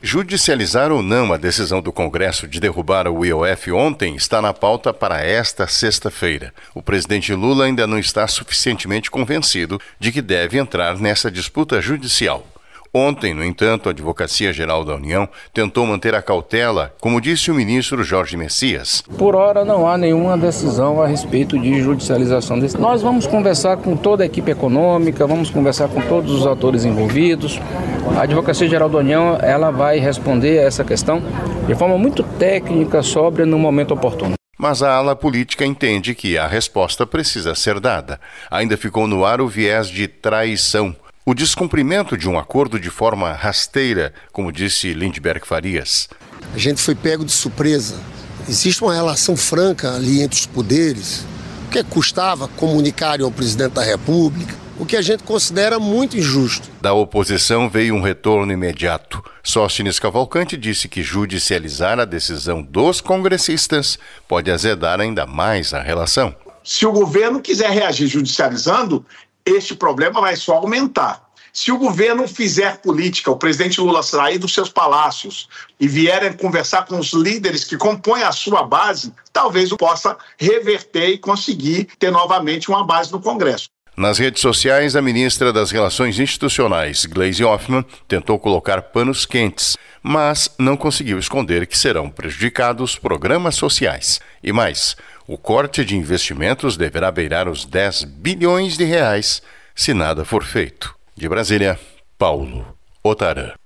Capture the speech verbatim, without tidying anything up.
Judicializar ou não a decisão do Congresso de derrubar o I O F ontem está na pauta para esta sexta-feira. O presidente Lula ainda não está suficientemente convencido de que deve entrar nessa disputa judicial. Ontem, no entanto, a Advocacia Geral da União tentou manter a cautela, como disse o ministro Jorge Messias. Por hora não há nenhuma decisão a respeito de judicialização desse. Nós vamos conversar com toda a equipe econômica, vamos conversar com todos os atores envolvidos. A Advocacia Geral da União ela vai responder a essa questão de forma muito técnica, sóbria, no momento oportuno. Mas a ala política entende que a resposta precisa ser dada. Ainda ficou no ar o viés de traição. O descumprimento de um acordo de forma rasteira, como disse Lindbergh Farias. A gente foi pego de surpresa. Existe uma relação franca ali entre os poderes. O que custava comunicar ao presidente da República, o que a gente considera muito injusto. Da oposição veio um retorno imediato. Sóstenes Cavalcante disse que judicializar a decisão dos congressistas pode azedar ainda mais a relação. Se o governo quiser reagir judicializando, este problema vai só aumentar. Se o governo fizer política, o presidente Lula sair dos seus palácios e vierem conversar com os líderes que compõem a sua base, talvez o possa reverter e conseguir ter novamente uma base no Congresso. Nas redes sociais, a ministra das Relações Institucionais, Gleisi Hoffmann, tentou colocar panos quentes, mas não conseguiu esconder que serão prejudicados programas sociais. E mais, o corte de investimentos deverá beirar os dez bilhões de reais se nada for feito. De Brasília, Paulo Otarã.